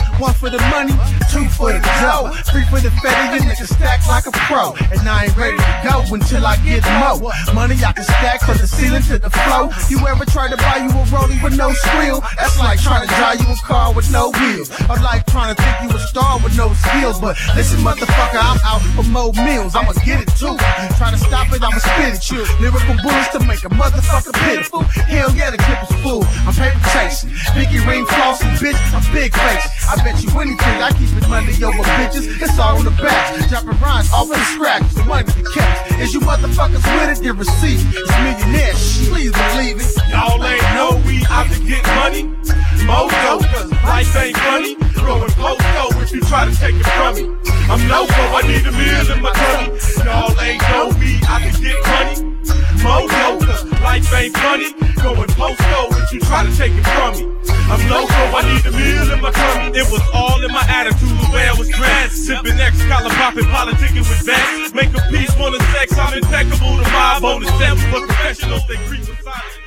1 for the money, 2 for the dough, 3 for the fetty, you niggas stack like a pro. And I ain't ready to go until I get more money. I can stack from the ceiling to the floor. You ever try to buy you a rollie with no squeal? That's like trying to drive you a car with no wheels. Or like trying to think you a star with no skills. But listen, motherfucker, I'm out for more meals. I'ma get it too. Try to stop it, I'ma spit at you. Lyrical bullets to make a motherfucker pitiful. Hell yeah, the clip is full. I'm paper chasing, pinky ring flossing, bitch. I'm big face. I bet you anything. I keep it money over bitches. It's all in the back. Dropping rhymes off of the scratches. The money the catch. Is you motherfuckers with it? Then receive. It's millionaire shit. Please believe it. Y'all ain't know we out to get money. Mojo, cause life ain't funny. Growing posto if you try to take it from me. I'm loco, I need a meal in my tummy. Y'all ain't know we out to get money. Mojo, cause life ain't funny. Going posto if you try to take it from me. I'm loco, I need a meal in my tummy. It was all in my attitude, the way I was dressed. Sipping X, collar popping, politicking with vets. Make a peace, wanna sex, I'm impeccable. The mob on the steps, but professionals, they creep inside.